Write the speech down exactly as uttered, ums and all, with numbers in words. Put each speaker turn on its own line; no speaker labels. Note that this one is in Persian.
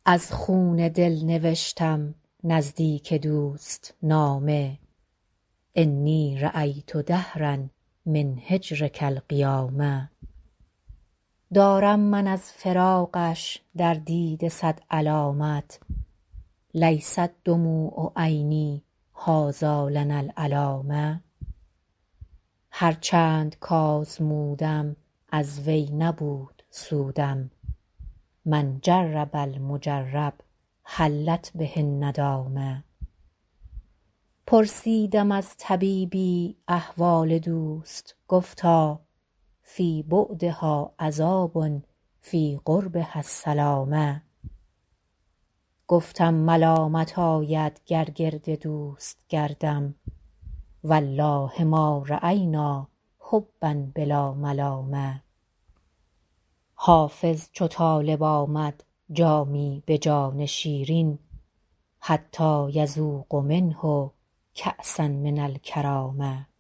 از خون دل نوشتم نزدیک دوست نامه انی رأیت دهرا من هجرک القیامة. دارم من از فراقش در دیده صد علامت لیست دموع عینی هذا لنا العلامة. هر چند کآزمودم از وی نبود سودم من جرب المجرب حلت به الندامة. پرسیدم از طبیبی احوال دوست گفتا فی بعدها عذاب فی قربها السلامة. گفتم ملامت آید گر گرد دوست گردم والله ما رأینا حبا بلا ملامة. حافظ چو طالب آمد جامی به جان شیرین حتی یذوق منه کأسا من الکرامة.